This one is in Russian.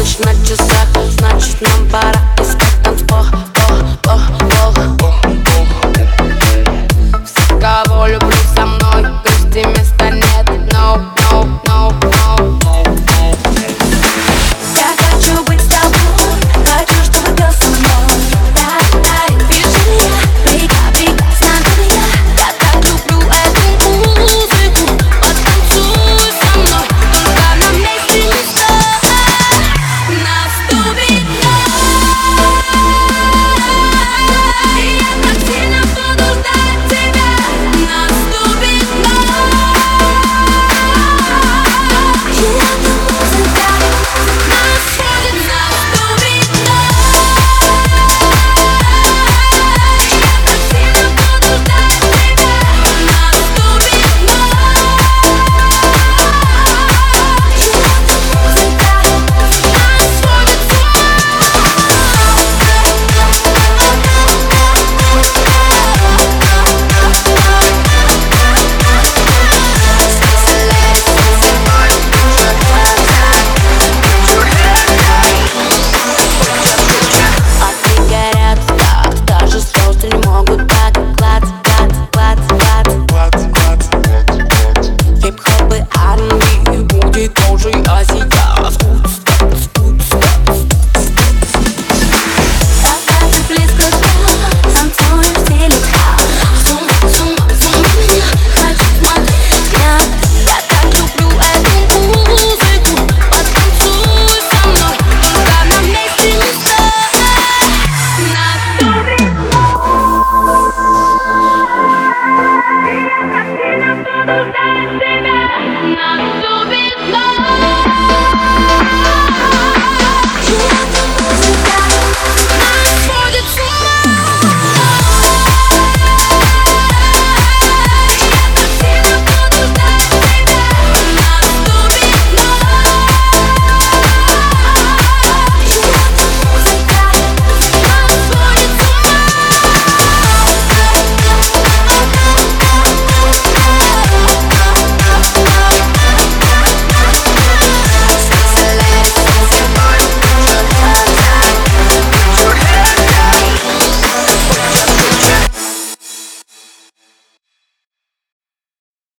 Ночь на часах, значит нам пора искать танцпол. Все, кого люблю, со мной, грусти места нет. No, no, no, no. Я хочу быть с тобой, хочу, чтобы пел со мной. Дай движение, прекрасно меня. Я так люблю эту музыку, потанцуй со мной. Только на месте не стой, наступит ночь. И я так сильно буду ждать тебя. Наступит ночь. И эта музыка Нас будет, наступит ночь. Я так сильно буду ждать тебя. Наступит ночь. И эта музыка Нас сводит с ума. Огни горят так, даже звезды не могут так. Клац, клац, клац, клац. Хип-хоп и R&B будет тоже Азия.